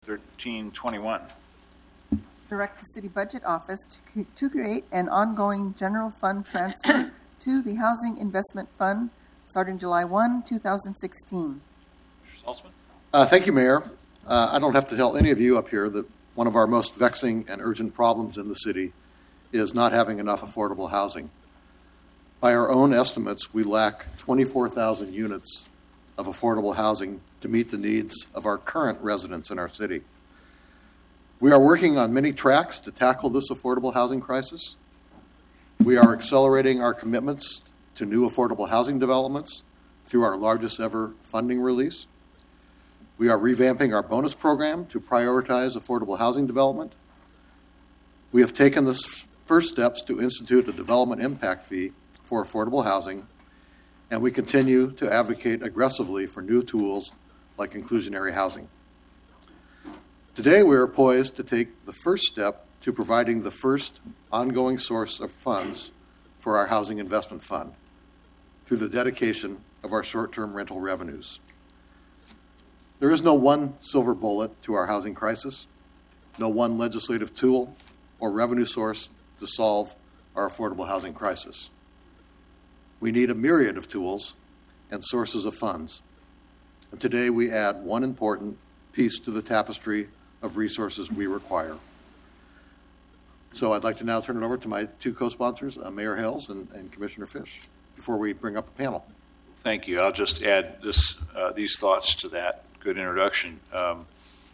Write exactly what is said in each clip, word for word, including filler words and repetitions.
thirteen twenty-one. Direct the City Budget Office to, to create an ongoing general fund transfer to the Housing Investment Fund starting July first, two thousand sixteen. Mister Saltzman? Uh, thank you, Mayor. Uh, I don't have to tell any of you up here that one of our most vexing and urgent problems in the city is not having enough affordable housing. By our own estimates, we lack twenty-four thousand units of affordable housing to meet the needs of our current residents in our city. We are working on many tracks to tackle this affordable housing crisis. We are accelerating our commitments to new affordable housing developments through our largest ever funding release. We are revamping our bonus program to prioritize affordable housing development. We have taken the first steps to institute a development impact fee for affordable housing, and we continue to advocate aggressively for new tools like inclusionary housing. Today, we are poised to take the first step to providing the first ongoing source of funds for our Housing Investment Fund through the dedication of our short-term rental revenues. There is no one silver bullet to our housing crisis, no one legislative tool or revenue source to solve our affordable housing crisis. We need a myriad of tools and sources of funds. And today we add one important piece to the tapestry of resources we require. So I'd like to now turn it over to my two co-sponsors, uh, Mayor Hales and, and Commissioner Fish, before we bring up the panel. Thank you. I'll just add this, uh, these thoughts to that good introduction. Um,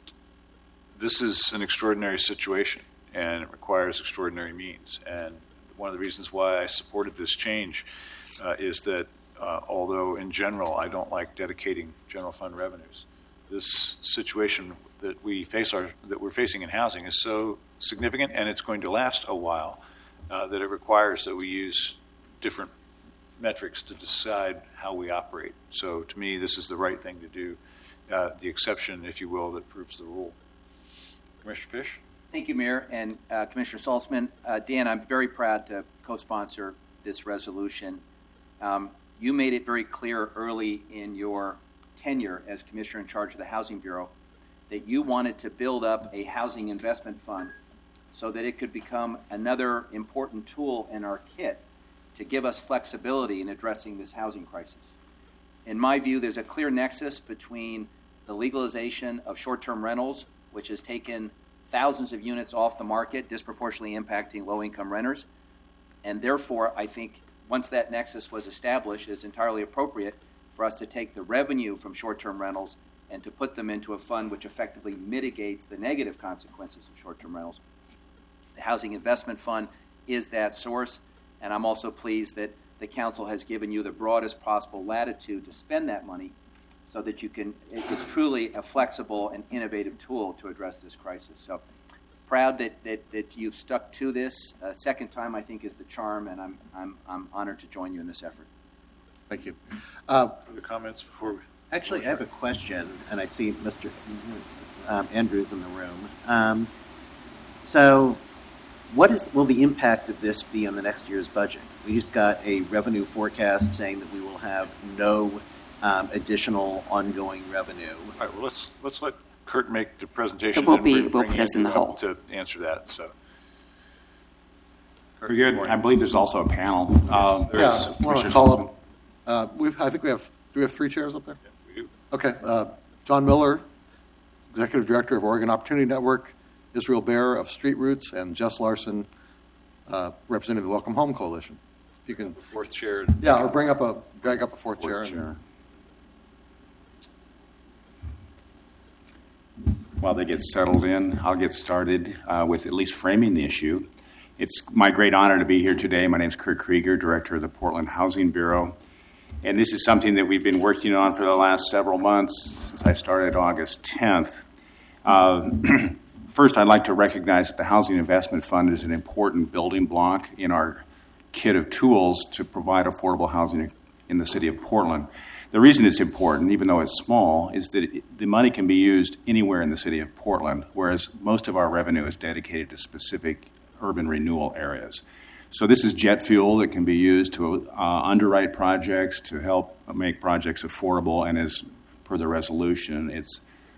this is an extraordinary situation, and it requires extraordinary means. And one of the reasons why I supported this change uh, is that uh, although in general I don't like dedicating general fund revenues, this situation that we face our that we're facing in housing is so significant, and it's going to last a while, uh, that it requires that we use different metrics to decide how we operate. So to me, this is the right thing to do, uh, the exception, if you will, that proves the rule. Commissioner Fish? Thank you, Mayor and uh, Commissioner Saltzman. Uh, Dan, I'm very proud to co-sponsor this resolution. Um, you made it very clear early in your tenure as Commissioner in charge of the Housing Bureau that you wanted to build up a housing investment fund so that it could become another important tool in our kit to give us flexibility in addressing this housing crisis. In my view, there's a clear nexus between the legalization of short-term rentals, which has taken thousands of units off the market, disproportionately impacting low-income renters, and therefore I think once that nexus was established, it's entirely appropriate for us to take the revenue from short-term rentals and to put them into a fund which effectively mitigates the negative consequences of short-term rentals. The Housing Investment Fund is that source, and I'm also pleased that the Council has given you the broadest possible latitude to spend that money so that you can, it's truly a flexible and innovative tool to address this crisis. So proud that, that, that you've stuck to this. Uh, second time, I think, is the charm, and I'm, I'm, I'm honored to join you in this effort. Thank you. Uh, Other comments before we... Actually, I have a question, and I see Mister Um, Andrews in the room. Um, so what is, will the impact of this be on the next year's budget? We just got a revenue forecast saying that we will have no um, additional ongoing revenue. All right, well, let's, let's let Kurt make the presentation. It will and be, bring, will bring put us in the hole. To answer that, so. Kurt, Very good. I believe there's also a panel. Yes, Uh, there yeah, is. I want to call up. Uh, we've, I think we have. Do we have three chairs up there? Yeah, we do. Okay. Uh, John Miller, Executive Director of Oregon Opportunity Network, Israel Bear of Street Roots, and Jess Larson, uh, representing the Welcome Home Coalition. If you can, Fourth chair. yeah, or bring up a drag up a fourth, Fourth chair. chair. While they get settled in, I'll get started uh, with at least framing the issue. It's my great honor to be here today. My name is Kurt Krieger, Director of the Portland Housing Bureau. And this is something that we've been working on for the last several months since I started August tenth. Uh, first, I'd like to recognize that the Housing Investment Fund is an important building block in our kit of tools to provide affordable housing in the city of Portland. The reason it's important, even though it's small, is that it, the money can be used anywhere in the city of Portland, whereas most of our revenue is dedicated to specific urban renewal areas. So this is jet fuel that can be used to uh, underwrite projects, to help make projects affordable, and as per the resolution, it's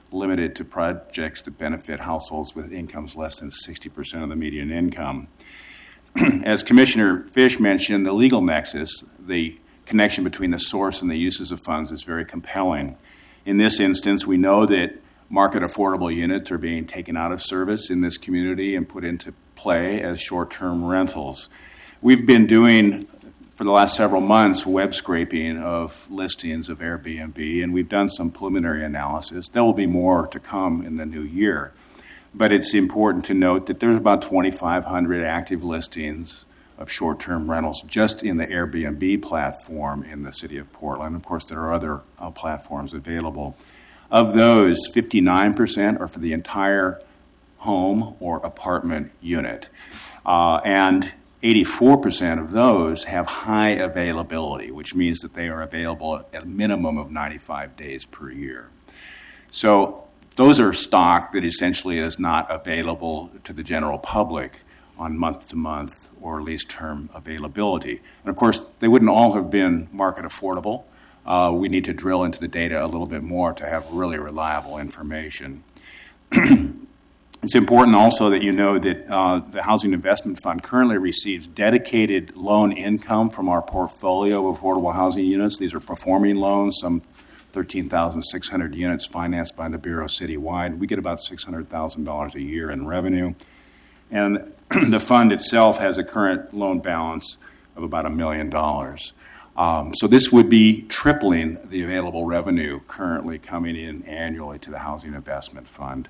limited to projects that benefit households with incomes less than sixty percent of the median income. As Commissioner Fish mentioned, the legal nexus, the connection between the source and the uses of funds, is very compelling. In this instance, we know that market affordable units are being taken out of service in this community and put into play as short-term rentals. We've been doing, for the last several months, web scraping of listings of Airbnb, and we've done some preliminary analysis. There will be more to come in the new year. But it's important to note that there's about twenty-five hundred active listings of short-term rentals just in the Airbnb platform in the city of Portland. Of course, there are other uh, platforms available. Of those, fifty-nine percent are for the entire home or apartment unit. Uh, and eighty-four percent of those have high availability, which means that they are available at a minimum of ninety-five days per year. So those are stock that essentially is not available to the general public on month-to-month or lease-term availability. And, of course, they wouldn't all have been market affordable. Uh, we need to drill into the data a little bit more to have really reliable information. It's important also that you know that uh, the Housing Investment Fund currently receives dedicated loan income from our portfolio of affordable housing units. These are performing loans, some thirteen thousand six hundred units financed by the Bureau citywide. We get about six hundred thousand dollars a year in revenue. And the fund itself has a current loan balance of about a million dollars. Um, so this would be tripling the available revenue currently coming in annually to the Housing Investment Fund.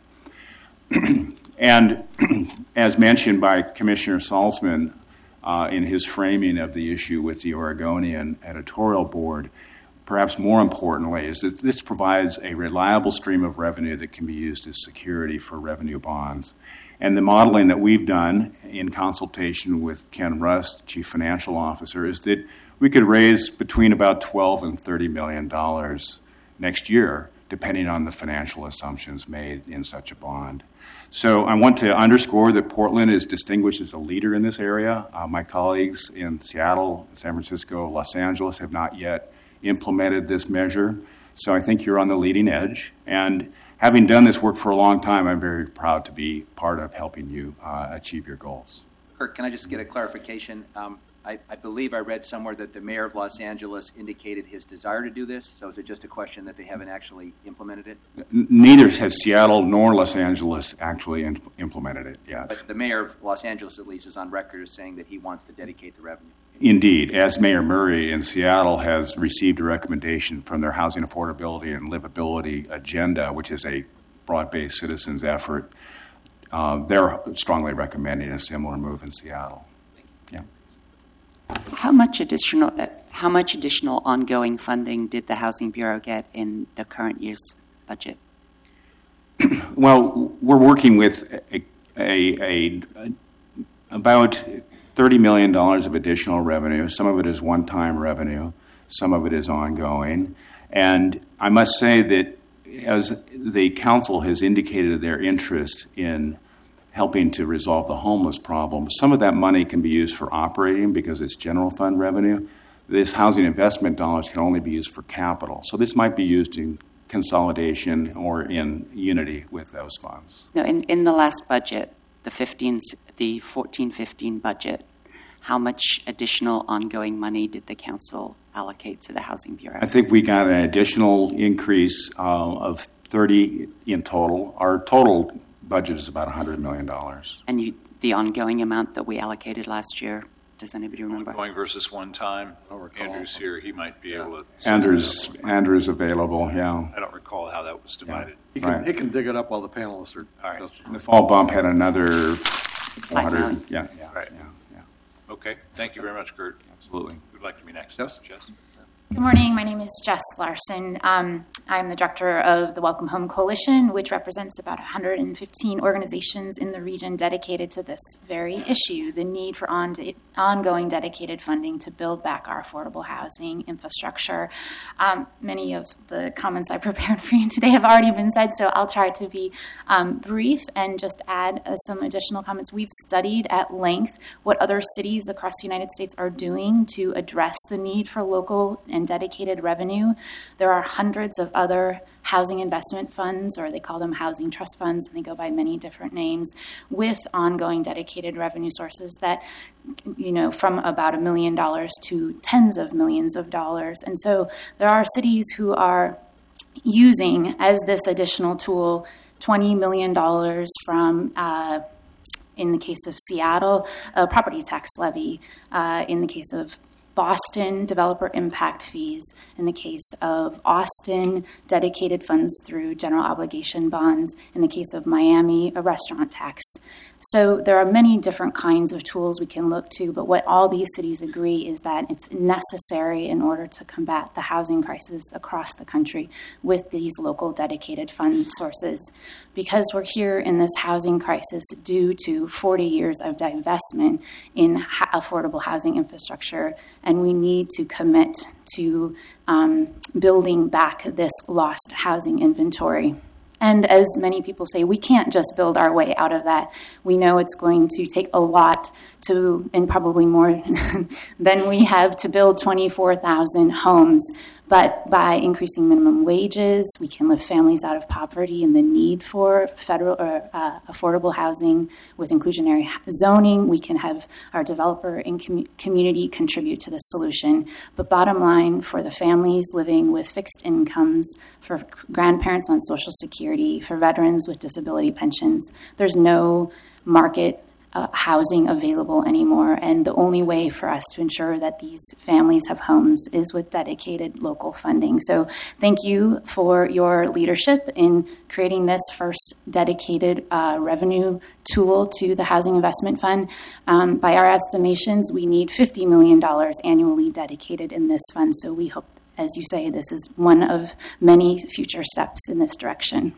And as mentioned by Commissioner Salzman uh, in his framing of the issue with the Oregonian editorial board, perhaps more importantly, is that this provides a reliable stream of revenue that can be used as security for revenue bonds. And the modeling that we've done in consultation with Ken Rust, Chief Financial Officer, is that we could raise between about twelve and thirty million dollars next year, depending on the financial assumptions made in such a bond. So I want to underscore that Portland is distinguished as a leader in this area. Uh, my colleagues in Seattle, San Francisco, Los Angeles have not yet implemented this measure. So I think you're on the leading edge. And having done this work for a long time, I'm very proud to be part of helping you uh, achieve your goals. Kirk, can I just get a clarification? Um, I, I believe I read somewhere that the mayor of Los Angeles indicated his desire to do this. So is it just a question that they haven't actually implemented it? N- neither has Seattle nor Los Angeles actually in- implemented it yet. But the mayor of Los Angeles, at least, is on record as saying that he wants to dedicate the revenue. Indeed, as Mayor Murray in Seattle has received a recommendation from their housing affordability and livability agenda, which is a broad-based citizens effort, uh, they're strongly recommending a similar move in Seattle. Yeah. How much additional uh, how much additional ongoing funding did the Housing Bureau get in the current year's budget? Well, we're working with a, a, a, a about thirty million dollars of additional revenue. Some of it is one-time revenue. Some of it is ongoing. And I must say that as the council has indicated their interest in helping to resolve the homeless problem, some of that money can be used for operating because it's general fund revenue. This housing investment dollars can only be used for capital. So this might be used in consolidation or in unity with those funds. No, in, in the last budget, the fifteen, the fourteen fifteen budget, how much additional ongoing money did the council allocate to the Housing Bureau? I think we got an additional increase uh, of thirty in total. Our total budget is about one hundred million dollars. And you, the ongoing amount that we allocated last year, does anybody remember? Ongoing versus one time. don't recall. Andrew's here. He might be Yeah. able to. Andrew's, Andrew's available, yeah. I don't recall how that was divided. He can, Right. he can dig it up while the panelists are All right. testifying. The fall bump had another four hundred. million. Yeah, yeah, Right. yeah, yeah, Okay. Thank you very much, Kurt. absolutely. Who'd like to be next? Yes. Jess? Good morning. My name is Jess Larson. Um, I'm the director of the Welcome Home Coalition, which represents about one hundred fifteen organizations in the region dedicated to this very issue, the need for on- ongoing dedicated funding to build back our affordable housing infrastructure. Um, many of the comments I prepared for you today have already been said, so I'll try to be um, brief and just add uh, some additional comments. We've studied at length what other cities across the United States are doing to address the need for local and and dedicated revenue. There are hundreds of other housing investment funds, or they call them housing trust funds, and they go by many different names, with ongoing dedicated revenue sources that, you know, from about a million dollars to tens of millions of dollars. And so there are cities who are using as this additional tool twenty million dollars from, uh, in the case of Seattle, a property tax levy. Uh, in the case of Boston, developer impact fees. In the case of Austin, dedicated funds through general obligation bonds. In the case of Miami, a restaurant tax. So there are many different kinds of tools we can look to, but what all these cities agree is that it's necessary in order to combat the housing crisis across the country with these local dedicated fund sources. Because we're here in this housing crisis due to forty years of divestment in ha- affordable housing infrastructure, and we need to commit to um, building back this lost housing inventory. And as many people say, we can't just build our way out of that. We know it's going to take a lot to, and probably more than we have, to build twenty-four thousand homes. But by increasing minimum wages, we can lift families out of poverty and the need for federal or uh, affordable housing with inclusionary zoning. We can have our developer and com- community contribute to the solution. But bottom line, for the families living with fixed incomes, for grandparents on Social Security, for veterans with disability pensions, there's no market Uh, housing available anymore, and the only way for us to ensure that these families have homes is with dedicated local funding. So thank you for your leadership in creating this first dedicated uh, revenue tool to the Housing Investment Fund. Um, by our estimations, we need fifty million dollars annually dedicated in this fund, so we hope, as you say, this is one of many future steps in this direction.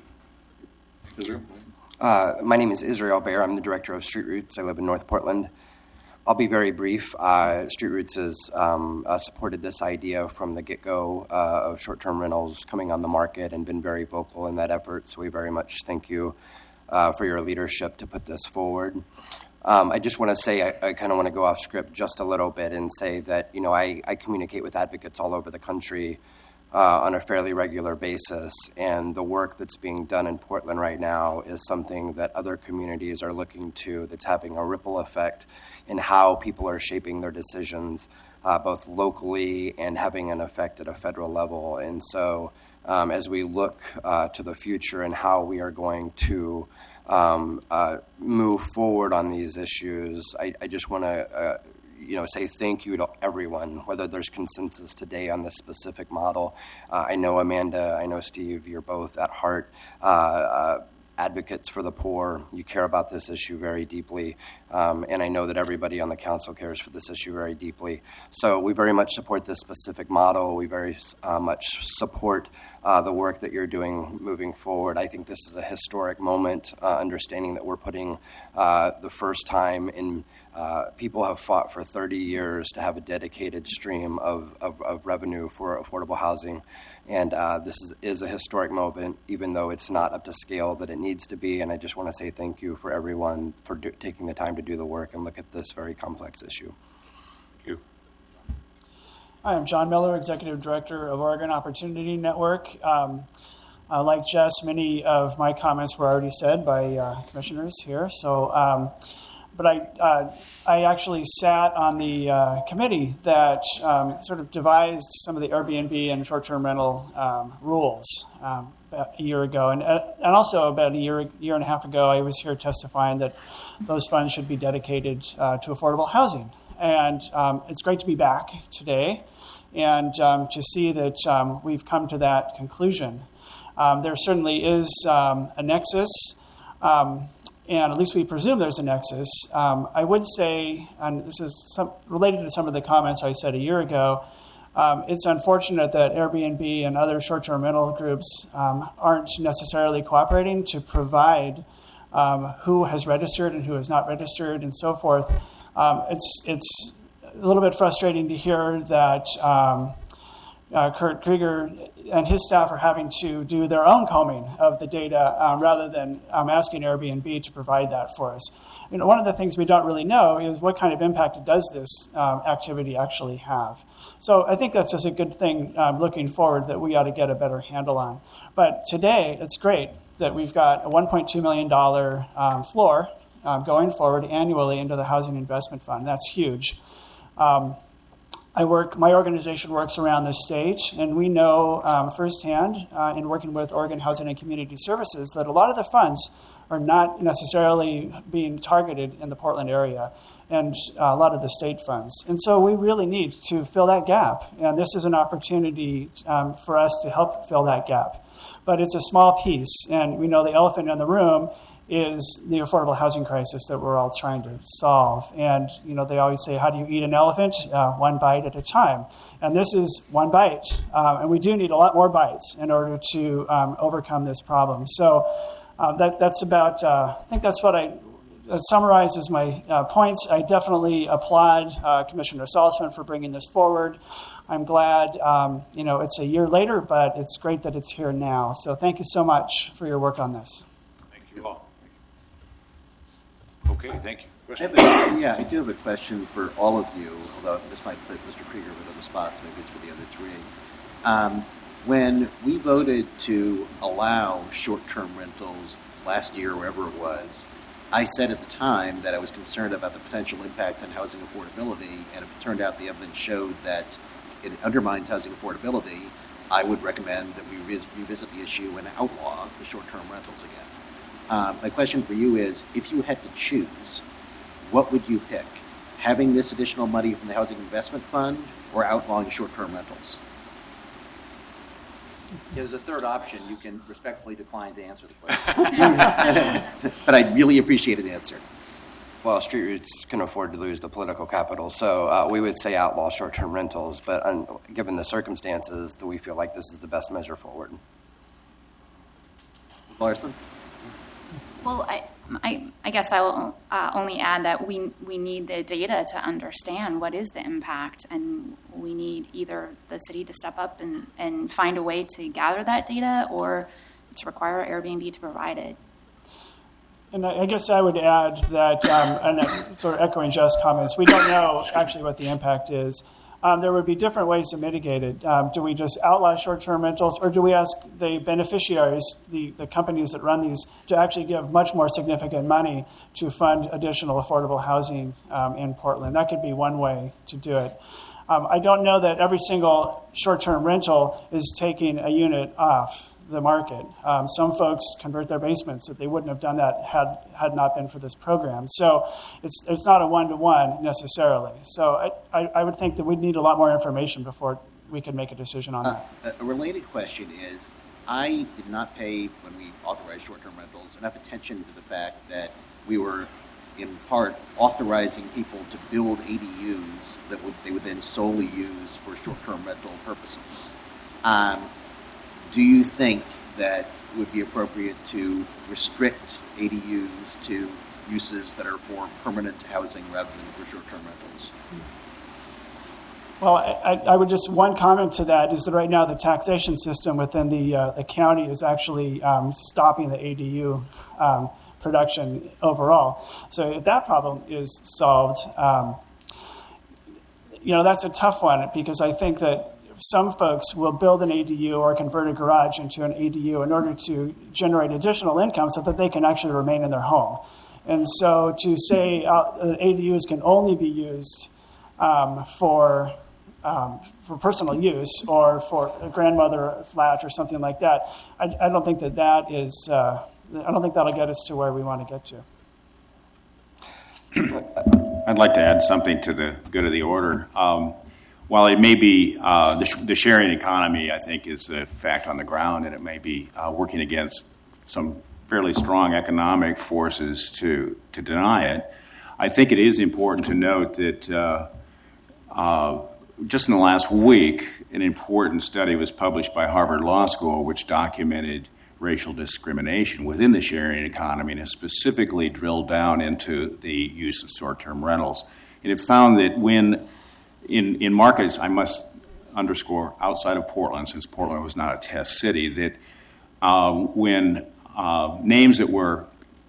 Israel? Uh, my name is Israel Baer. I'm the director of Street Roots. I live in North Portland. I'll be very brief. Uh, Street Roots has um, uh, supported this idea from the get-go uh, of short-term rentals coming on the market and been very vocal in that effort. So we very much thank you uh, for your leadership to put this forward. Um, I just want to say, I, I kind of want to go off script just a little bit and say that, you know, I, I communicate with advocates all over the country Uh, on a fairly regular basis, and the work that's being done in Portland right now is something that other communities are looking to, that's having a ripple effect in how people are shaping their decisions, uh, both locally and having an effect at a federal level. And so um, as we look uh, to the future and how we are going to um, uh, move forward on these issues, I, I just want to uh, you know, say thank you to everyone, whether there's consensus today on this specific model. Uh, I know Amanda, I know Steve, you're both at heart uh, uh, advocates for the poor. You care about this issue very deeply, um, and I know that everybody on the council cares for this issue very deeply. So we very much support this specific model. We very uh, much support uh, the work that you're doing moving forward. I think this is a historic moment, uh, understanding that we're putting uh, the first time in Uh, people have fought for thirty years to have a dedicated stream of, of, of revenue for affordable housing. And uh, this is, is a historic moment, even though it's not up to scale that it needs to be. And I just want to say thank you for everyone for do, taking the time to do the work and look at this very complex issue. Thank you. Hi, I'm John Miller, Executive Director of Oregon Opportunity Network. Um, uh, like Jess, many of my comments were already said by uh, commissioners here. So. Um, But I uh, I actually sat on the uh, committee that um, sort of devised some of the Airbnb and short-term rental um, rules um, about a year ago. And uh, and also about a year, year and a half ago, I was here testifying that those funds should be dedicated uh, to affordable housing. And um, it's great to be back today and um, to see that um, we've come to that conclusion. Um, there certainly is um, a nexus. Um, And at least we presume there's a nexus. Um, I would say, and this is some, related to some of the comments I said a year ago, um, it's unfortunate that Airbnb and other short-term rental groups um, aren't necessarily cooperating to provide um, who has registered and who has not registered and so forth. Um, it's it's a little bit frustrating to hear that um, uh, Kurt Krieger and his staff are having to do their own combing of the data um, rather than um, asking Airbnb to provide that for us. You know, one of the things we don't really know is what kind of impact does this um, activity actually have. So I think that's just a good thing um, looking forward that we ought to get a better handle on. But today, it's great that we've got a one point two million dollars um, floor um, going forward annually into the Housing Investment Fund. That's huge. Um, I work. My organization works around the state, and we know um, firsthand uh, in working with Oregon Housing and Community Services that a lot of the funds are not necessarily being targeted in the Portland area, and uh, a lot of the state funds. And so we really need to fill that gap, and this is an opportunity um, for us to help fill that gap. But it's a small piece, and we know the elephant in the room is the affordable housing crisis that we're all trying to solve. And, you know, they always say, how do you eat an elephant? Uh, one bite at a time. And this is one bite. Um, and we do need a lot more bites in order to um, overcome this problem. So uh, that, that's about, uh, I think that's what I, that summarizes my uh, points. I definitely applaud uh, Commissioner Saltzman for bringing this forward. I'm glad, um, you know, it's a year later, but it's great that it's here now. So thank you so much for your work on this. Thank you all. Okay, thank you. I have a, yeah, I do have a question for all of you, although this might put Mister Krieger with the spot, so maybe it's for the other three. Um, when we voted to allow short-term rentals last year, wherever it was, I said at the time that I was concerned about the potential impact on housing affordability, and if it turned out the evidence showed that it undermines housing affordability, I would recommend that we re- revisit the issue and outlaw the short-term rentals again. Uh, my question for you is, if you had to choose, what would you pick? Having this additional money from the Housing Investment Fund or outlawing short-term rentals? There's a third option. You can respectfully decline to answer the question. But I'd really appreciate an answer. Well, Street Roots can afford to lose the political capital, so uh, we would say outlaw short-term rentals, but un- given the circumstances, we feel like this is the best measure forward. Miz Larson? Well, I, I, I guess I will uh, only add that we we need the data to understand what is the impact, and we need either the city to step up and, and find a way to gather that data, or to require Airbnb to provide it. And I guess I would add that, um, and sort of echoing Jeff's comments, we don't know actually what the impact is. Um, there would be different ways to mitigate it. Um, do we just outlaw short-term rentals, or do we ask the beneficiaries, the, the companies that run these, to actually give much more significant money to fund additional affordable housing um, in Portland? That could be one way to do it. Um, I don't know that every single short-term rental is taking a unit off the market. Um, some folks convert their basements that they wouldn't have done that had had not been for this program. So it's it's not a one-to-one necessarily. So I, I, I would think that we'd need a lot more information before we could make a decision on Uh, that. a related question is, I did not pay, when we authorized short-term rentals, enough attention to the fact that we were, in part, authorizing people to build A D Us that would they would then solely use for short-term rental purposes. Um, Do you think that it would be appropriate to restrict A D Us to uses that are for permanent housing rather than for short-term rentals? Well, I, I would just, one comment to that is that right now the taxation system within the uh, the county is actually um, stopping the A D U um, production overall. So if that problem is solved, um, you know, that's a tough one, because I think that some folks will build an A D U or convert a garage into an A D U in order to generate additional income so that they can actually remain in their home. And so to say uh, A D Us can only be used um, for um, for personal use or for a grandmother flat or something like that, I, I don't think that that is, uh, I don't think that'll get us to where we want to get to. I'd like to add something to the good of the order. Um, While it may be uh, the, sh- the sharing economy, I think, is a fact on the ground, and it may be uh, working against some fairly strong economic forces to to deny it. I think it is important to note that uh, uh, just in the last week, an important study was published by Harvard Law School, which documented racial discrimination within the sharing economy, and has specifically drilled down into the use of short-term rentals. And it found that when In, in markets, I must underscore outside of Portland, since Portland was not a test city, that uh, when uh, names that were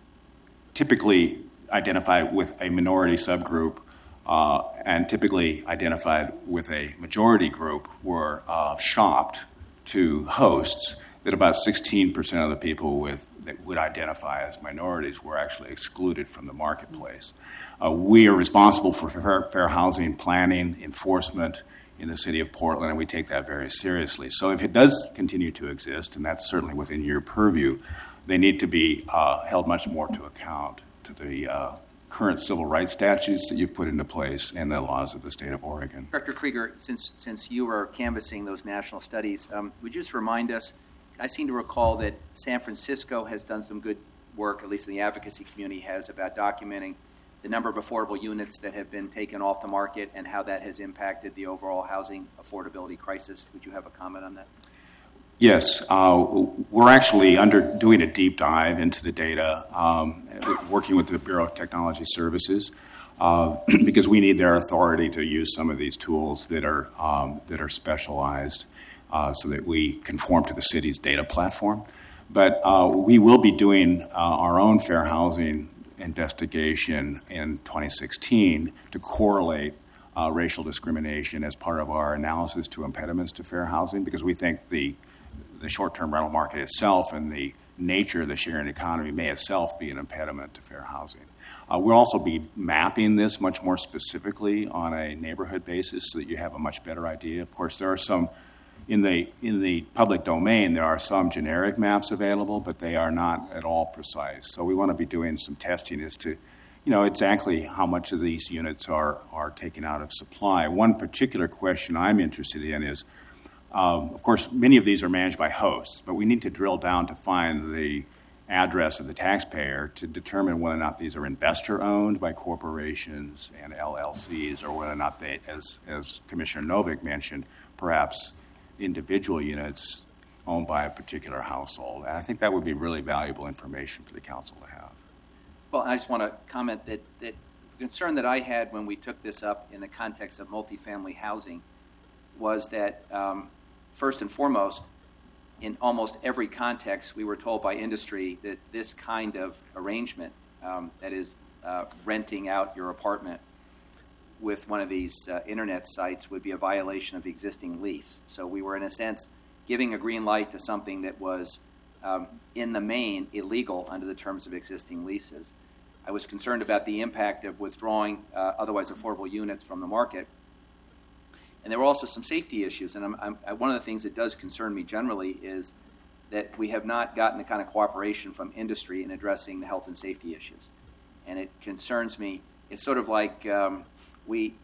typically identified with a minority subgroup uh, and typically identified with a majority group were uh, shopped to hosts, that about sixteen percent of the people with that would identify as minorities were actually excluded from the marketplace. Uh, we are responsible for fair, fair housing planning, enforcement in the city of Portland, and we take that very seriously. So if it does continue to exist, and that's certainly within your purview, they need to be uh, held much more to account to the uh, current civil rights statutes that you've put into place and the laws of the state of Oregon. Director Krieger, since, since you are canvassing those national studies, um, would you just remind us, I seem to recall that San Francisco has done some good work, at least in the advocacy community has, about documenting the number of affordable units that have been taken off the market and how that has impacted the overall housing affordability crisis. Would you have a comment on that? Yes. Uh, we're actually under doing a deep dive into the data, um, working with the Bureau of Technology Services, uh, because we need their authority to use some of these tools that are um, that are specialized. Uh, so that we conform to the city's data platform. But uh, we will be doing uh, our own fair housing investigation in twenty sixteen to correlate uh, racial discrimination as part of our analysis to impediments to fair housing, because we think the, the short-term rental market itself and the nature of the sharing economy may itself be an impediment to fair housing. Uh, we'll also be mapping this much more specifically on a neighborhood basis so that you have a much better idea. Of course, there are some In the in the public domain, there are some generic maps available, but they are not at all precise. So we want to be doing some testing as to, you know, exactly how much of these units are are taken out of supply. One particular question I'm interested in is, um, of course, many of these are managed by hosts, but we need to drill down to find the address of the taxpayer to determine whether or not these are investor-owned by corporations and L L Cs, or whether or not they, as as Commissioner Novick mentioned, perhaps individual units owned by a particular household. And I think that would be really valuable information for the council to have. Well, I just want to comment that, that the concern that I had when we took this up in the context of multifamily housing was that, um, first and foremost, in almost every context, we were told by industry that this kind of arrangement, um, that is uh, renting out your apartment with one of these uh, internet sites, would be a violation of the existing lease. So we were, in a sense, giving a green light to something that was, um, in the main, illegal under the terms of existing leases. I was concerned about the impact of withdrawing uh, otherwise affordable units from the market. And there were also some safety issues. And I'm, I'm, one of the things that does concern me generally is that we have not gotten the kind of cooperation from industry in addressing the health and safety issues. And it concerns me. It's sort of like... Um, We,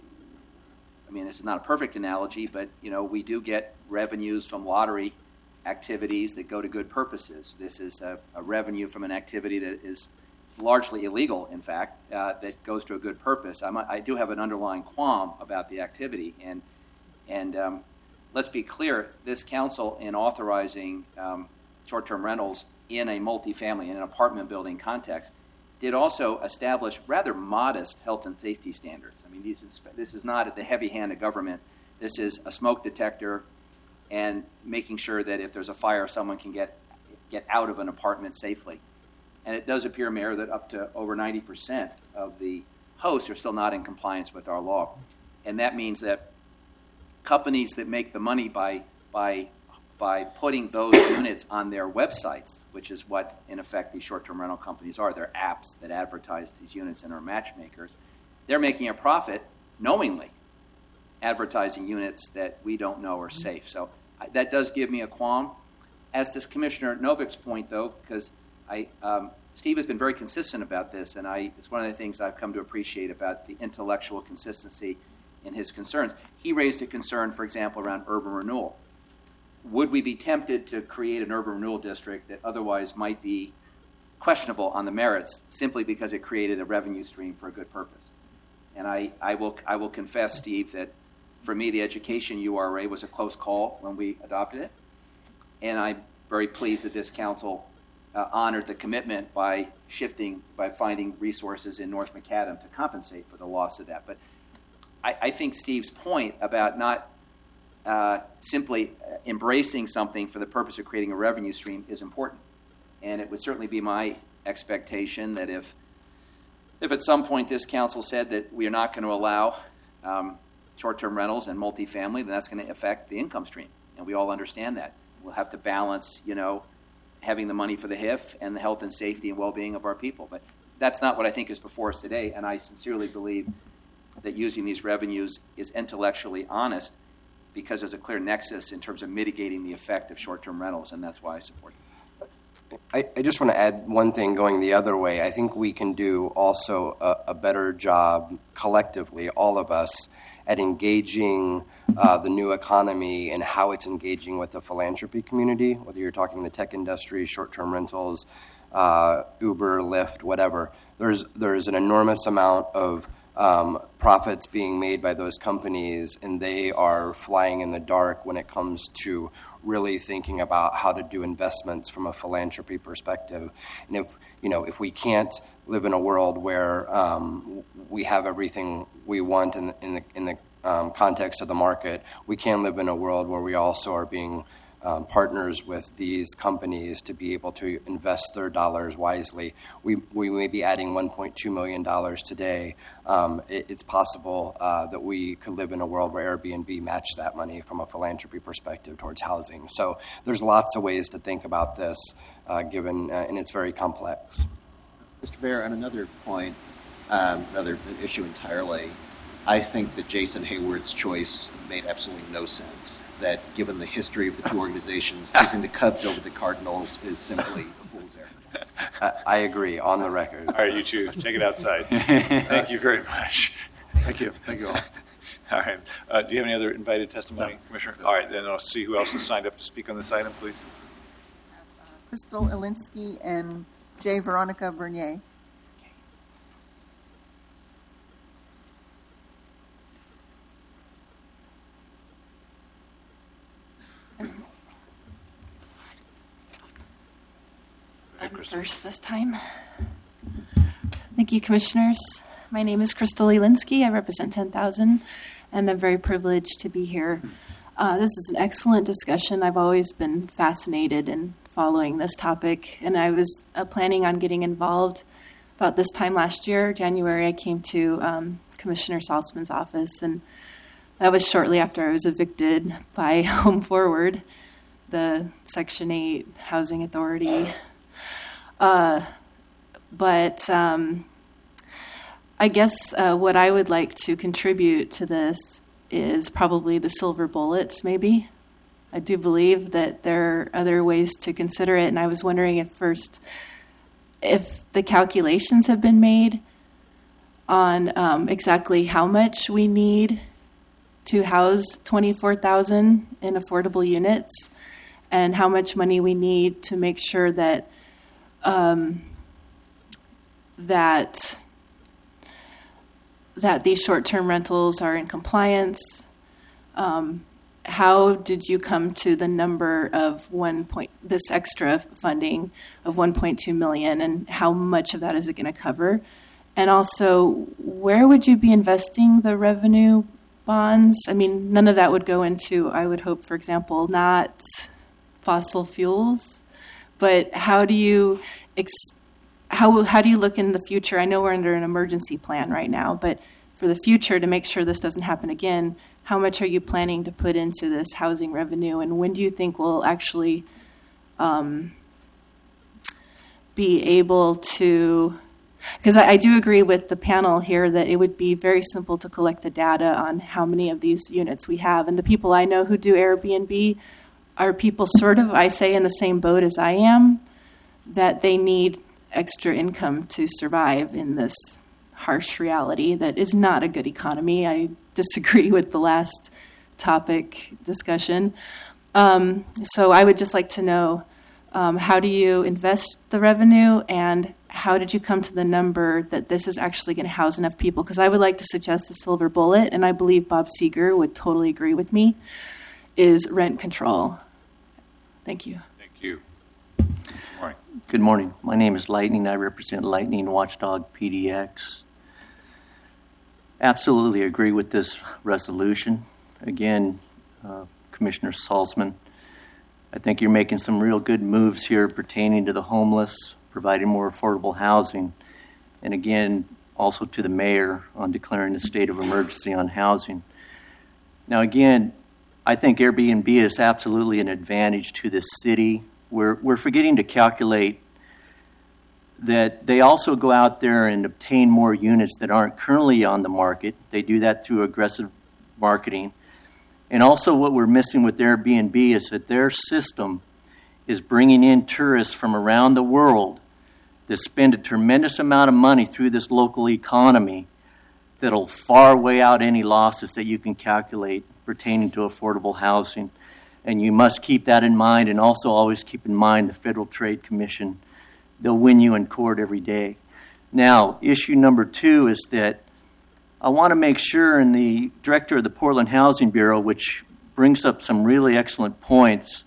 I mean, this is not a perfect analogy, but, you know, we do get revenues from lottery activities that go to good purposes. This is a, a revenue from an activity that is largely illegal, in fact, uh, that goes to a good purpose. I'm, I do have an underlying qualm about the activity. And, and um, let's be clear, this council, in authorizing um, short-term rentals in a multifamily, in an apartment building context, did also establish rather modest health and safety standards. I mean, these is, this is not at the heavy hand of government. This is a smoke detector and making sure that if there's a fire, someone can get get out of an apartment safely. And it does appear, Mayor, that up to over ninety percent of the hosts are still not in compliance with our law. And that means that companies that make the money by by by putting those units on their websites, which is what, in effect, these short-term rental companies are. They're apps that advertise these units and are matchmakers. They're making a profit knowingly advertising units that we don't know are safe. So I, that does give me a qualm. As to Commissioner Novick's point, though, because I, um, Steve has been very consistent about this, and I, it's one of the things I've come to appreciate about the intellectual consistency in his concerns. He raised a concern, for example, around urban renewal. Would we be tempted to create an urban renewal district that otherwise might be questionable on the merits simply because it created a revenue stream for a good purpose? And I, I will I will confess, Steve, that for me the education U R A was a close call when we adopted it. And I'm very pleased that this council uh, honored the commitment by shifting, by finding resources in North Macadam to compensate for the loss of that. But I, I think Steve's point about not uh, simply embracing something for the purpose of creating a revenue stream is important. And it would certainly be my expectation that if, if at some point this council said that we are not going to allow um, short-term rentals and multifamily, then that's going to affect the income stream. And we all understand that. We'll have to balance, you know, having the money for the H I F and the health and safety and well-being of our people. But that's not what I think is before us today, and I sincerely believe that using these revenues is intellectually honest because there's a clear nexus in terms of mitigating the effect of short-term rentals, and that's why I support it. I, I just want to add one thing going the other way. I think we can do also a, a better job collectively, all of us, at engaging uh, the new economy and how it's engaging with the philanthropy community, whether you're talking the tech industry, short-term rentals, uh, Uber, Lyft, whatever. There's, there's an enormous amount of um, profits being made by those companies, and they are flying in the dark when it comes to really thinking about how to do investments from a philanthropy perspective. And if, you know, if we can't live in a world where um, we have everything we want in the, in the, in the um, context of the market, we can live in a world where we also are being um, partners with these companies to be able to invest their dollars wisely. We, we may be adding one point two million dollars today. Um, it, it's possible uh, that we could live in a world where Airbnb matched that money from a philanthropy perspective towards housing. So there's lots of ways to think about this, uh, given, uh, and it's very complex. Mister Bear, on another point, um, another issue entirely, I think that Jason Hayward's choice made absolutely no sense. That given the history of the two organizations, choosing the Cubs over the Cardinals is simply a fool's errand. I, I agree, on the record. All right, you two, take it outside. Thank you very much. Thank you. Thank you all. All right. Uh, do you have any other invited testimony, no. Commissioner? All right, then I'll see who else is signed up to speak on this item, please. Crystal Elinsky and J. Veronica Bernier. I'm first this time. Thank you, Commissioners. My name is Crystal Elinsky. I represent ten thousand, and I'm very privileged to be here. Uh, this is an excellent discussion. I've always been fascinated in following this topic, and I was uh, planning on getting involved about this time last year, January. I came to um, Commissioner Saltzman's office, and that was shortly after I was evicted by Home Forward, the Section eight Housing Authority. Uh, but um, I guess uh, what I would like to contribute to this is probably the silver bullets, maybe. I do believe that there are other ways to consider it, and I was wondering if first, if the calculations have been made on um, exactly how much we need to house twenty-four thousand in affordable units, and how much money we need to make sure that um, that that these short-term rentals are in compliance. Um, how did you come to the number of one point this extra funding of one point two million, and how much of that is it going to cover? And also, where would you be investing the revenue bonds? I mean, none of that would go into, I would hope, for example, not fossil fuels, but how do you ex- how how do you look in the future? I know we're under an emergency plan right now, but for the future, to make sure this doesn't happen again, how much are you planning to put into this housing revenue, and when do you think we'll actually um, be able to? Because I, I do agree with the panel here that it would be very simple to collect the data on how many of these units we have, and the people I know who do Airbnb are people sort of, I say, in the same boat as I am, that they need extra income to survive in this harsh reality that is not a good economy. I disagree with the last topic discussion. Um, so I would just like to know, um, how do you invest the revenue, and how did you come to the number that this is actually going to house enough people? Because I would like to suggest the silver bullet, and I believe Bob Seeger would totally agree with me, is rent control. Thank you. Thank you. Good morning. Good morning. My name is Lightning. I represent Lightning Watchdog P D X. Absolutely agree with this resolution. Again, uh, Commissioner Salzman. I think you're making some real good moves here pertaining to the homeless, providing more affordable housing, and again, also to the mayor on declaring a state of emergency on housing. Now, again, I think Airbnb is absolutely an advantage to this city. We're, we're forgetting to calculate that they also go out there and obtain more units that aren't currently on the market. They do that through aggressive marketing. And also what we're missing with Airbnb is that their system is bringing in tourists from around the world that spend a tremendous amount of money through this local economy that'll far weigh out any losses that you can calculate pertaining to affordable housing. And you must keep that in mind, and also always keep in mind the Federal Trade Commission. They'll win you in court every day. Now, issue number two is that I want to make sure, and the director of the Portland Housing Bureau, which brings up some really excellent points,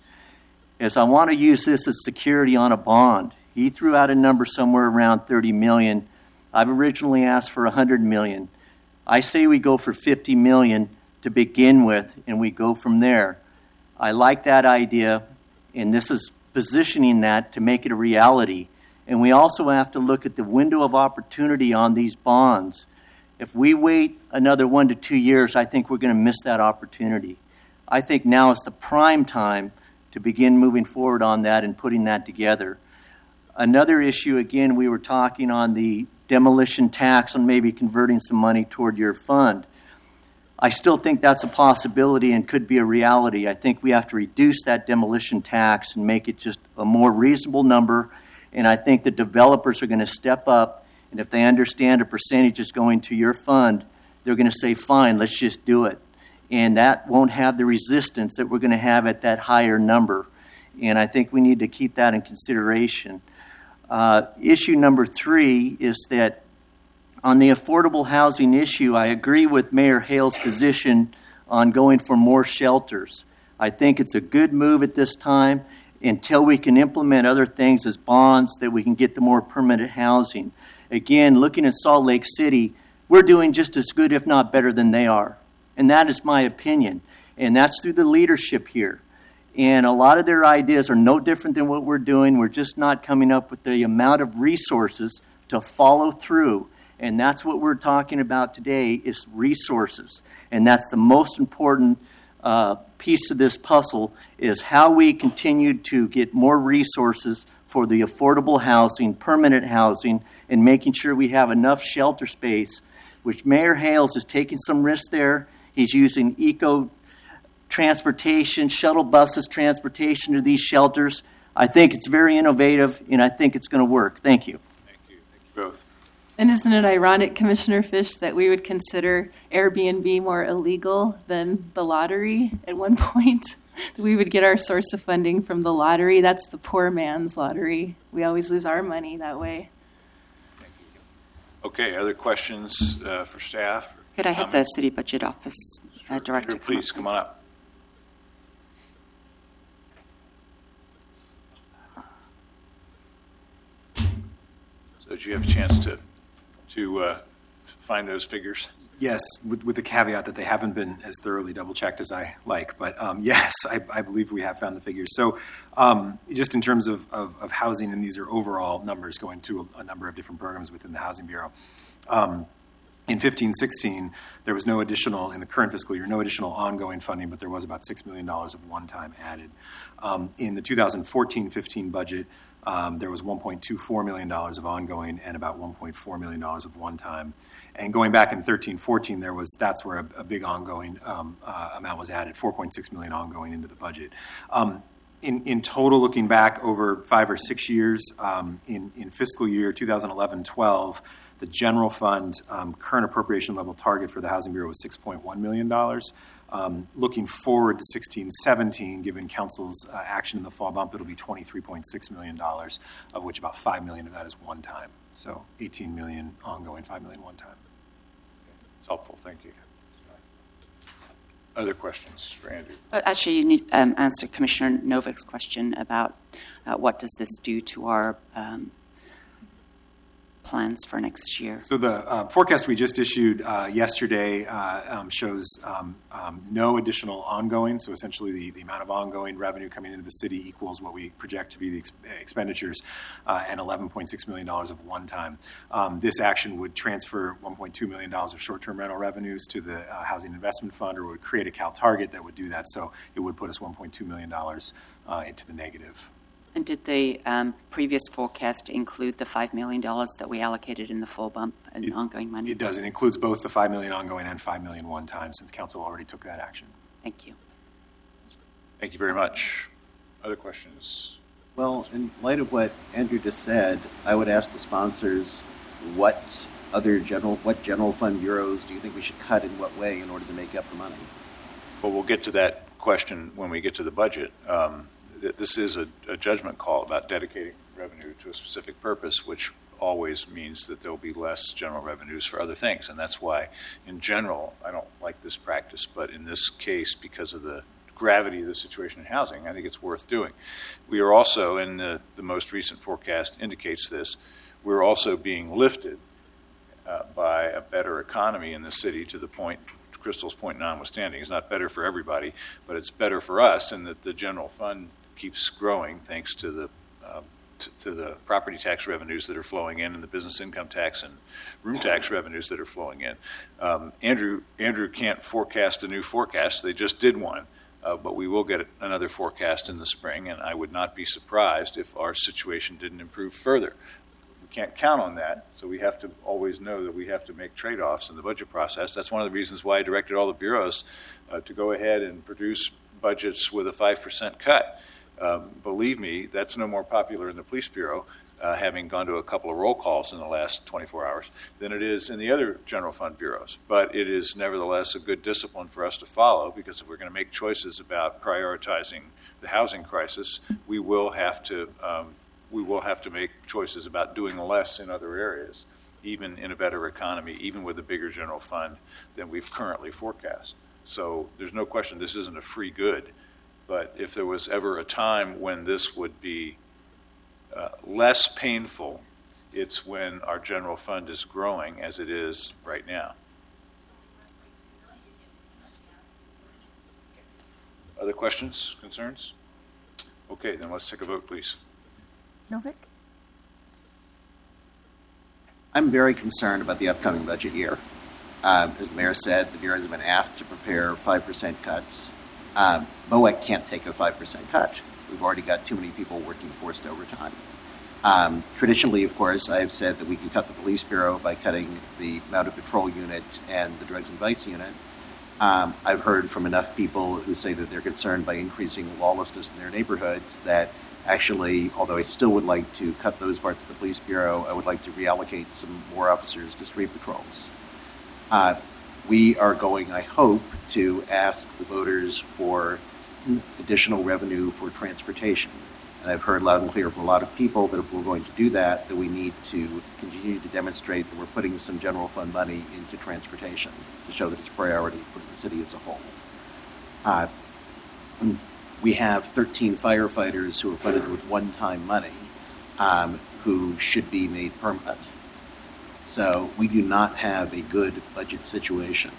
is I want to use this as security on a bond. He threw out a number somewhere around thirty million dollars. I've originally asked for one hundred million dollars. I say we go for fifty million dollars to begin with, and we go from there. I like that idea, and this is positioning that to make it a reality. And we also have to look at the window of opportunity on these bonds. If we wait another one to two years, I think we're going to miss that opportunity. I think now is the prime time to begin moving forward on that and putting that together. Another issue, again, we were talking on the demolition tax on maybe converting some money toward your fund. I still think that's a possibility and could be a reality. I think we have to reduce that demolition tax and make it just a more reasonable number. And I think the developers are going to step up, and if they understand a percentage is going to your fund, they're going to say, fine, let's just do it. And that won't have the resistance that we're going to have at that higher number. And I think we need to keep that in consideration. Uh, issue number three is that on the affordable housing issue, I agree with Mayor Hale's position on going for more shelters. I think it's a good move at this time until we can implement other things as bonds that we can get the more permanent housing. Again, looking at Salt Lake City, we're doing just as good, if not better, than they are. And that is my opinion. And that's through the leadership here. And a lot of their ideas are no different than what we're doing. We're just not coming up with the amount of resources to follow through. And that's what we're talking about today is resources. And that's the most important uh, piece of this puzzle is how we continue to get more resources for the affordable housing, permanent housing, and making sure we have enough shelter space, which Mayor Hales is taking some risks there. He's using eco transportation, shuttle buses, transportation to these shelters. I think it's very innovative, and I think it's going to work. Thank you. Thank you. Thank you both. And isn't it ironic, Commissioner Fish, that we would consider Airbnb more illegal than the lottery at one point? We would get our source of funding from the lottery. That's the poor man's lottery. We always lose our money that way. Thank you. Okay, other questions uh, for staff? Could I have the City Budget Office uh, Director Sure, please, come on up. So did you have a chance to to uh, find those figures? Yes, with, with the caveat that they haven't been as thoroughly double-checked as I like. But um, yes, I, I believe we have found the figures. So um, just in terms of, of, of housing, and these are overall numbers going to a, a number of different programs within the Housing Bureau. Um, in fifteen sixteen, there was no additional, in the current fiscal year, no additional ongoing funding, but there was about six million dollars of one-time added. Um, in the two thousand fourteen fifteen budget, Um, there was one point two four million dollars of ongoing and about one point four million dollars of one-time. And going back in thirteen fourteen, there was that's where a, a big ongoing um, uh, amount was added, four point six million dollars ongoing into the budget. Um, in, in total, looking back over five or six years, um, in, in fiscal year two thousand eleven twelve, the general fund um, current appropriation level target for the Housing Bureau was six point one million dollars. Um, looking forward to sixteen seventeen, given Council's uh, action in the fall bump, it'll be twenty-three point six million dollars, of which about five million dollars of that is one time. So eighteen million dollars ongoing, five million dollars one time. It's helpful. Thank you. Other questions for Andrew? Uh, actually, you need to um, answer Commissioner Novick's question about uh, what does this do to our um, plans for next year? So the uh, forecast we just issued uh, yesterday uh, um, shows um, um, no additional ongoing. So essentially, the, the amount of ongoing revenue coming into the city equals what we project to be the ex- expenditures, uh, and eleven point six million dollars of one-time. Um, this action would transfer one point two million dollars of short-term rental revenues to the uh, Housing Investment Fund, or would create a Cal target that would do that. So it would put us one point two million dollars uh, into the negative. And did the um, previous forecast include the five million dollars that we allocated in the full bump and it, ongoing money? It does. It includes both the five million dollars ongoing and five million dollars one-time, since Council already took that action. Thank you. Thank you very much. Other questions? Well, in light of what Andrew just said, I would ask the sponsors, what other general, what general fund bureaus do you think we should cut in what way in order to make up the money? Well, we'll get to that question when we get to the budget. Um, This is a, a judgment call about dedicating revenue to a specific purpose, which always means that there will be less general revenues for other things. And that's why, in general, I don't like this practice. But in this case, because of the gravity of the situation in housing, I think it's worth doing. We are also, and the, the most recent forecast indicates this, we're also being lifted uh, by a better economy in the city, to the point, Crystal's point notwithstanding. It's not better for everybody, but it's better for us in that the general fund keeps growing thanks to the uh, t- to the property tax revenues that are flowing in, and the business income tax and room tax revenues that are flowing in. Um, Andrew Andrew can't forecast a new forecast. They just did one, uh, but we will get another forecast in the spring, and I would not be surprised if our situation didn't improve further. We can't count on that, so we have to always know that we have to make trade-offs in the budget process. That's one of the reasons why I directed all the bureaus uh, to go ahead and produce budgets with a five percent cut. Um, believe me, that's no more popular in the police bureau, uh, having gone to a couple of roll calls in the last twenty-four hours, than it is in the other general fund bureaus. But it is nevertheless a good discipline for us to follow, because if we're going to make choices about prioritizing the housing crisis, we will have to um, we will have to make choices about doing less in other areas, even in a better economy, even with a bigger general fund than we've currently forecast. So there's no question this isn't a free good. But if there was ever a time when this would be uh, less painful, it's when our general fund is growing as it is right now. Other questions, concerns? Okay, then let's take a vote, please. Novick? I'm very concerned about the upcoming budget year. Um, as the mayor said, the bureaus have been asked to prepare five percent cuts. Um, B O E C can't take a five percent cut. We've already got too many people working forced overtime. Um, traditionally, of course, I've said that we can cut the police bureau by cutting the mounted patrol unit and the drugs and vice unit. Um, I've heard from enough people who say that they're concerned by increasing lawlessness in their neighborhoods that actually, although I still would like to cut those parts of the police bureau, I would like to reallocate some more officers to street patrols. Uh, We are going, I hope, to ask the voters for additional revenue for transportation. And I've heard loud and clear from a lot of people that if we're going to do that, that we need to continue to demonstrate that we're putting some general fund money into transportation to show that it's a priority for the city as a whole. Uh, we have thirteen firefighters who are funded with one-time money um, who should be made permanent. So we do not have a good budget situation.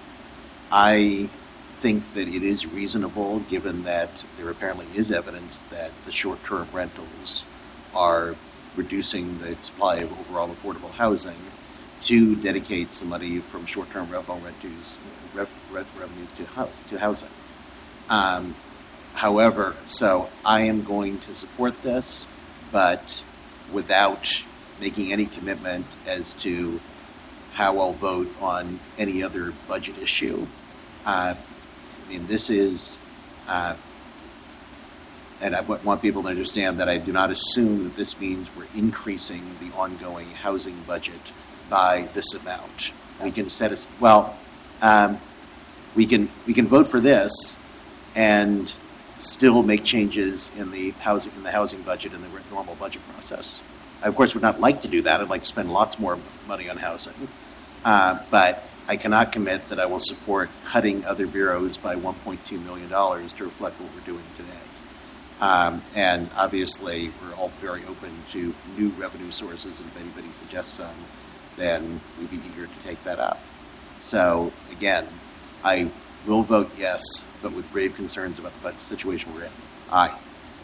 I think that it is reasonable, given that there apparently is evidence that the short-term rentals are reducing the supply of overall affordable housing, to dedicate some money from short-term rental rentals, rev, rev, revenues to, house, to housing. Um, however, so I am going to support this, but without making any commitment as to how I'll vote on any other budget issue. Uh, I mean, this is, uh, and I want people to understand that I do not assume that this means we're increasing the ongoing housing budget by this amount. We can set it, well, um, we can we can vote for this and still make changes in the housing in the housing budget in the normal budget process. I, of course, would not like to do that. I'd like to spend lots more money on housing. Uh, but I cannot commit that I will support cutting other bureaus by one point two million dollars to reflect what we're doing today. Um, and obviously, we're all very open to new revenue sources, and if anybody suggests some, then we'd be eager to take that up. So, again, I will vote yes, but with grave concerns about the budget situation we're in. Aye.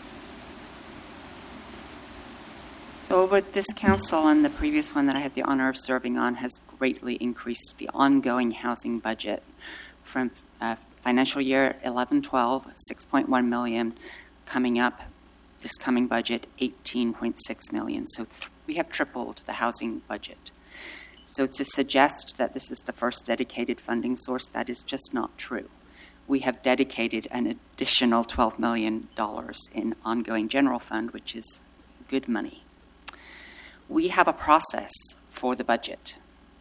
So over this council and the previous one that I had the honor of serving on has greatly increased the ongoing housing budget from uh, financial year eleven twelve, six point one million dollars, coming up this coming budget, eighteen point six million dollars. So th- we have tripled the housing budget. So to suggest that this is the first dedicated funding source, that is just not true. We have dedicated an additional twelve million dollars in ongoing general fund, which is good money. We have a process for the budget.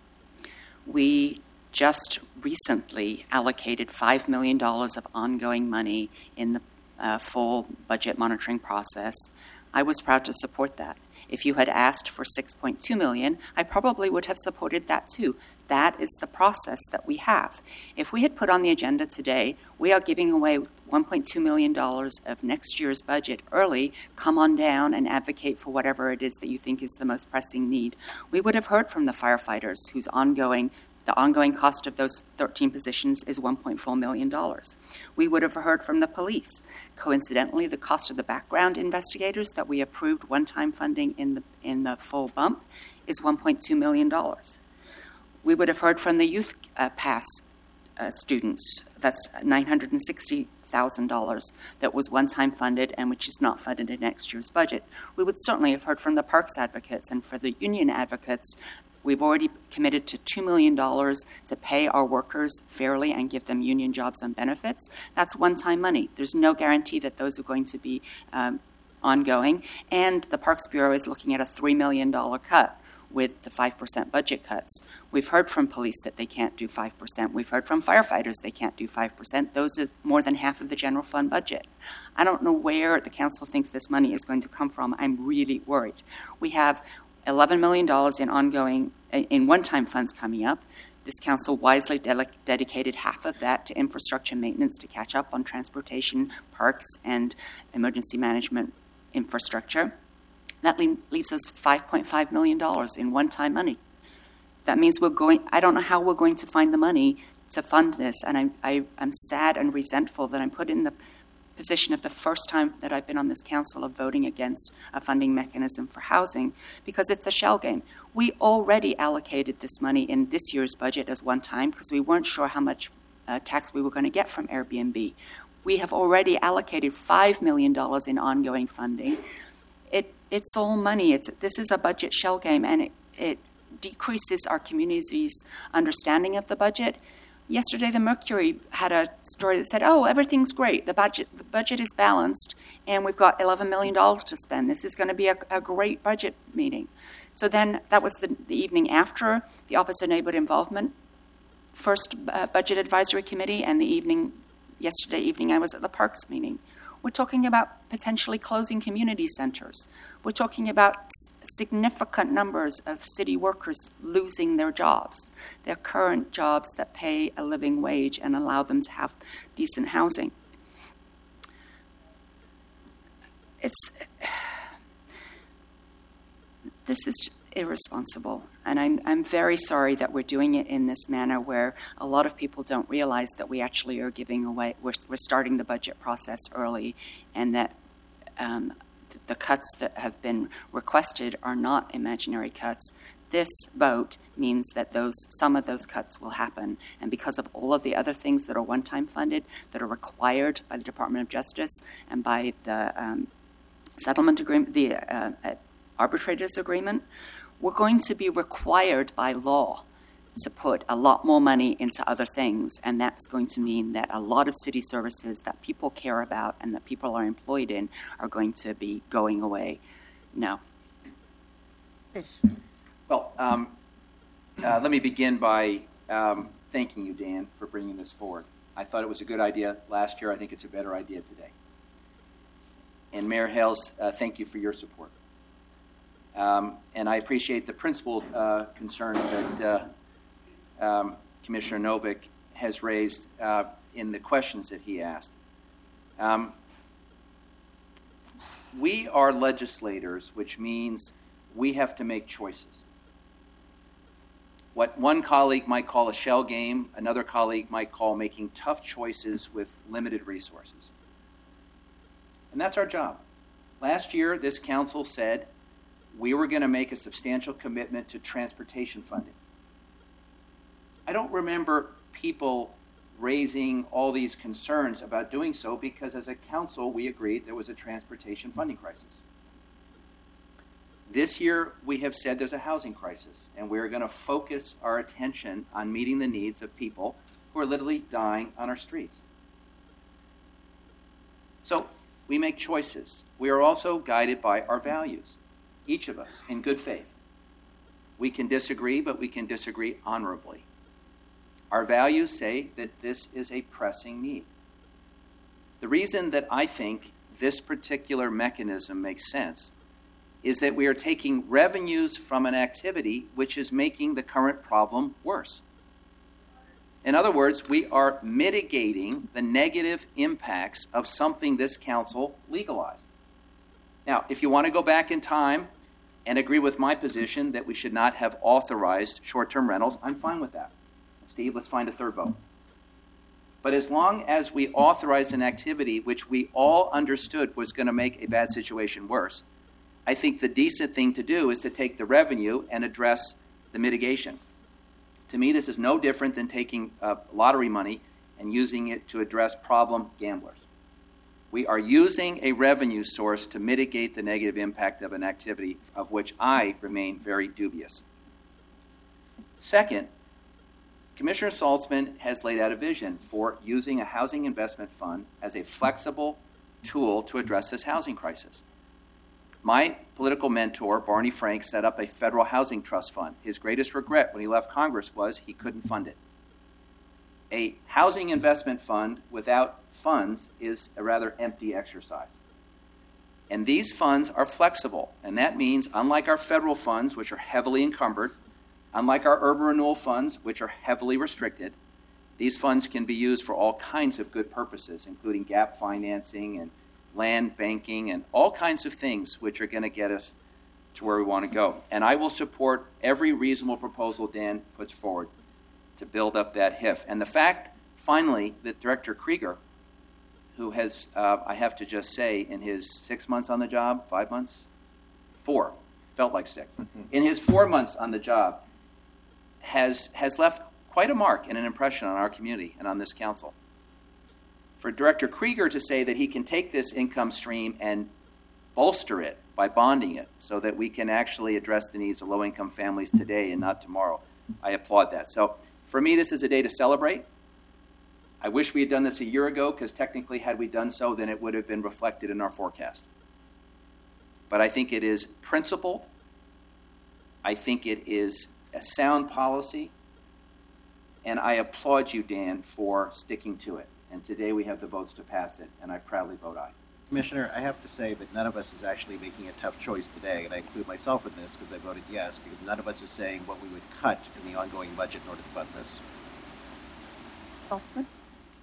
We just recently allocated five million dollars of ongoing money in the uh, full budget monitoring process. I was proud to support that. If you had asked for six point two million dollars, I probably would have supported that too. That is the process that we have. If we had put on the agenda today, we are giving away one point two million dollars of next year's budget early, come on down and advocate for whatever it is that you think is the most pressing need. We would have heard from the firefighters whose ongoing The ongoing cost of those thirteen positions is one point four million dollars. We would have heard from the police. Coincidentally, the cost of the background investigators that we approved one-time funding in the in the full bump is one point two million dollars. We would have heard from the youth uh, pass uh, students. That's nine hundred sixty thousand dollars that was one-time funded and which is not funded in next year's budget. We would certainly have heard from the parks advocates, and for the union advocates, we've already committed to two million dollars to pay our workers fairly and give them union jobs and benefits. That's one-time money. There's no guarantee that those are going to be um, ongoing. And the Parks Bureau is looking at a three million dollars cut with the five percent budget cuts. We've heard from police that they can't do five percent. We've heard from firefighters they can't do five percent. Those are more than half of the general fund budget. I don't know where the council thinks this money is going to come from. I'm really worried. We have eleven million dollars in ongoing, in one-time funds coming up. This council wisely de- dedicated half of that to infrastructure maintenance to catch up on transportation, parks, and emergency management infrastructure. That le- leaves us five point five million dollars in one-time money. That means we're going, I don't know how we're going to find the money to fund this, and I'm, I, I'm sad and resentful that I'm put in the position of the first time that I've been on this council of voting against a funding mechanism for housing, because it's a shell game. We already allocated this money in this year's budget as one time because we weren't sure how much uh, tax we were going to get from Airbnb. We have already allocated five million dollars in ongoing funding. It It's all money. It's This is a budget shell game, and it, it decreases our community's understanding of the budget. Yesterday, the Mercury had a story that said, oh, everything's great. The budget the budget is balanced, and we've got eleven million dollars to spend. This is going to be a, a great budget meeting. So then that was the, the evening after the Office of Neighborhood Involvement, first uh, Budget Advisory Committee, and the evening, yesterday evening, I was at the Parks meeting. We're talking about potentially closing community centers. We're talking about s- significant numbers of city workers losing their jobs, their current jobs that pay a living wage and allow them to have decent housing. It's this is irresponsible, and I'm I'm very sorry that we're doing it in this manner where a lot of people don't realize that we actually are giving away. We're we're starting the budget process early, and that um, the cuts that have been requested are not imaginary cuts. This vote means that those some of those cuts will happen, and because of all of the other things that are one-time funded, that are required by the Department of Justice and by the um, settlement agreement, the uh, uh, arbitrators agreement, we're going to be required by law to put a lot more money into other things, and that's going to mean that a lot of city services that people care about and that people are employed in are going to be going away. No. Fish. Well, um, uh, let me begin by um, thanking you, Dan, for bringing this forward. I thought it was a good idea last year. I think it's a better idea today. And Mayor Hales, uh, thank you for your support. Um, and I appreciate the principled uh, concerns that uh, um, Commissioner Novick has raised uh, in the questions that he asked. Um, we are legislators, which means we have to make choices. What one colleague might call a shell game, another colleague might call making tough choices with limited resources. And that's our job. Last year, this council said we were going to make a substantial commitment to transportation funding. I don't remember people raising all these concerns about doing so because as a council, we agreed there was a transportation funding crisis. This year, we have said there's a housing crisis, and we're going to focus our attention on meeting the needs of people who are literally dying on our streets. So we make choices. We are also guided by our values, each of us, in good faith. We can disagree, but we can disagree honorably. Our values say that this is a pressing need. The reason that I think this particular mechanism makes sense is that we are taking revenues from an activity which is making the current problem worse. In other words, we are mitigating the negative impacts of something this council legalized. Now, if you want to go back in time and agree with my position that we should not have authorized short-term rentals, I'm fine with that. Steve, let's find a third vote. But as long as we authorize an activity which we all understood was going to make a bad situation worse, I think the decent thing to do is to take the revenue and address the mitigation. To me, this is no different than taking uh, lottery money and using it to address problem gamblers. We are using a revenue source to mitigate the negative impact of an activity of which I remain very dubious. Second, Commissioner Saltzman has laid out a vision for using a housing investment fund as a flexible tool to address this housing crisis. My political mentor, Barney Frank, set up a federal housing trust fund. His greatest regret when he left Congress was he couldn't fund it. A housing investment fund without funds is a rather empty exercise. And these funds are flexible, and that means, unlike our federal funds, which are heavily encumbered, unlike our urban renewal funds, which are heavily restricted, these funds can be used for all kinds of good purposes, including gap financing and land banking and all kinds of things which are going to get us to where we want to go. And I will support every reasonable proposal Dan puts forward to build up that H I F. And the fact, finally, that Director Krieger, who has, uh, I have to just say, in his six months on the job, five months, four, felt like six, in his four months on the job, has has left quite a mark and an impression on our community and on this council. For Director Krieger to say that he can take this income stream and bolster it by bonding it so that we can actually address the needs of low-income families today and not tomorrow, I applaud that. So for me, this is a day to celebrate. I wish we had done this a year ago because technically had we done so, then it would have been reflected in our forecast. But I think it is principled. I think it is a sound policy. And I applaud you, Dan, for sticking to it. And today we have the votes to pass it, and I proudly vote aye. Commissioner, I have to say that none of us is actually making a tough choice today, and I include myself in this because I voted yes, because none of us is saying what we would cut in the ongoing budget in order to fund this. Saltzman?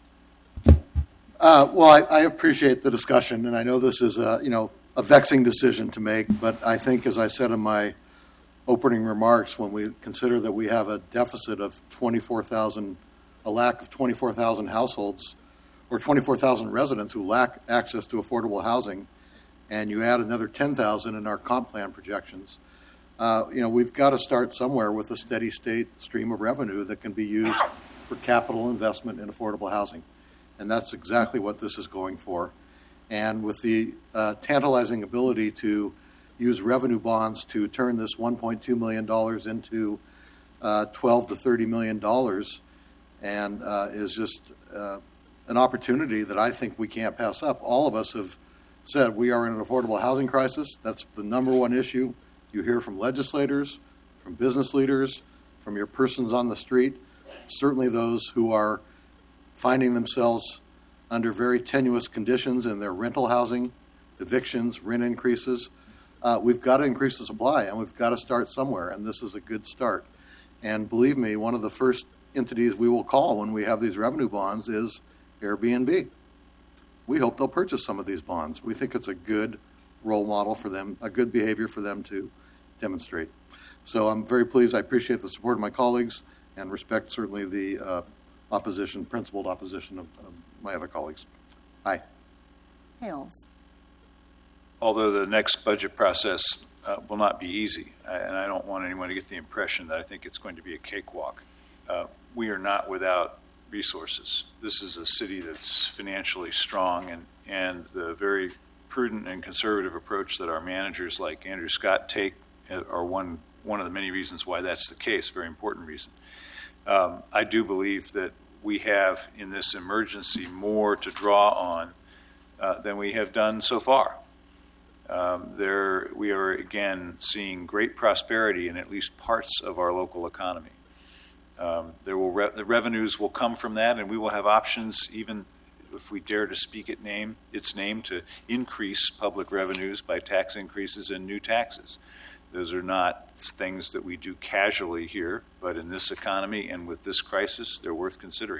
Uh, well, I, I appreciate the discussion, and I know this is a, you know, a vexing decision to make, but I think, as I said in my opening remarks, when we consider that we have a deficit of twenty-four thousand, a lack of twenty-four thousand households, or twenty-four thousand residents who lack access to affordable housing, and you add another ten thousand in our comp plan projections, uh, you know, we've got to start somewhere with a steady state stream of revenue that can be used for capital investment in affordable housing. And that's exactly what this is going for. And with the uh, tantalizing ability to use revenue bonds to turn this one point two million dollars into uh, twelve to thirty million dollars, and uh, is just uh, an opportunity that I think we can't pass up. All of us have said we are in an affordable housing crisis. That's the number one issue you hear from legislators, from business leaders, from your persons on the street, certainly those who are finding themselves under very tenuous conditions in their rental housing, evictions, rent increases. Uh, we've got to increase the supply, and we've got to start somewhere, and this is a good start. And believe me, one of the first entities we will call when we have these revenue bonds is Airbnb. We hope they'll purchase some of these bonds. We think it's a good role model for them, a good behavior for them to demonstrate. So I'm very pleased. I appreciate the support of my colleagues and respect certainly the uh, opposition, principled opposition of, of my other colleagues. Aye. Hales. Although the next budget process uh, will not be easy, I, and I don't want anyone to get the impression that I think it's going to be a cakewalk. Uh, we are not without resources. This is a city that's financially strong, and, and the very prudent and conservative approach that our managers like Andrew Scott take are one, one of the many reasons why that's the case, very important reason. Um, I do believe that we have in this emergency more to draw on uh, than we have done so far. Um, there, we are again seeing great prosperity in at least parts of our local economy. Um, there will re- the revenues will come from that, and we will have options, even if we dare to speak it name its name, to increase public revenues by tax increases and new taxes. Those are not things that we do casually here, but in this economy and with this crisis, they're worth considering,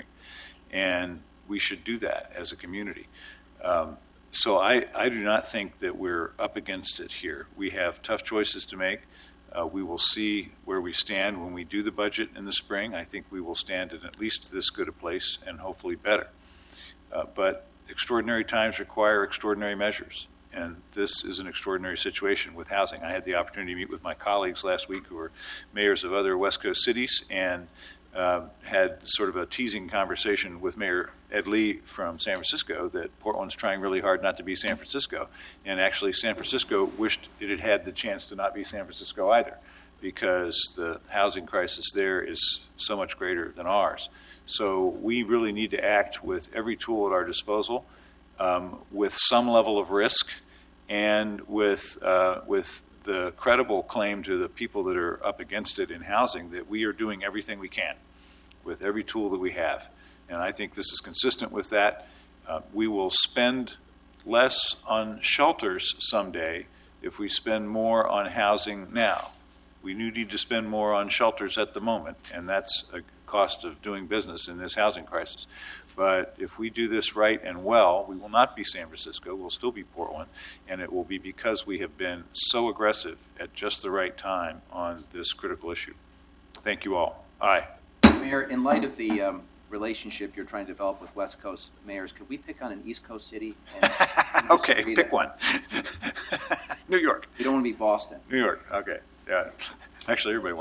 and we should do that as a community. Um, So I, I do not think that we're up against it here. We have tough choices to make. Uh, we will see where we stand when we do the budget in the spring. I think we will stand in at least this good a place and hopefully better. Uh, but extraordinary times require extraordinary measures, and this is an extraordinary situation with housing. I had the opportunity to meet with my colleagues last week who are mayors of other West Coast cities, and Uh, had sort of a teasing conversation with Mayor Ed Lee from San Francisco that Portland's trying really hard not to be San Francisco. And actually, San Francisco wished it had had the chance to not be San Francisco either, because the housing crisis there is so much greater than ours. So we really need to act with every tool at our disposal, um, with some level of risk, and with uh, with the credible claim to the people that are up against it in housing that we are doing everything we can with every tool that we have. And I think this is consistent with that. Uh, we will spend less on shelters someday if we spend more on housing now. We do need to spend more on shelters at the moment, and that's a cost of doing business in this housing crisis. But if we do this right and well, we will not be San Francisco, we'll still be Portland, and it will be because we have been so aggressive at just the right time on this critical issue. Thank you all. Aye. Mayor, in light of the um, relationship you're trying to develop with West Coast mayors, could we pick on an East Coast city? And okay, pick one. New York. You don't want to be Boston. New York, okay. Yeah. Actually, everybody wants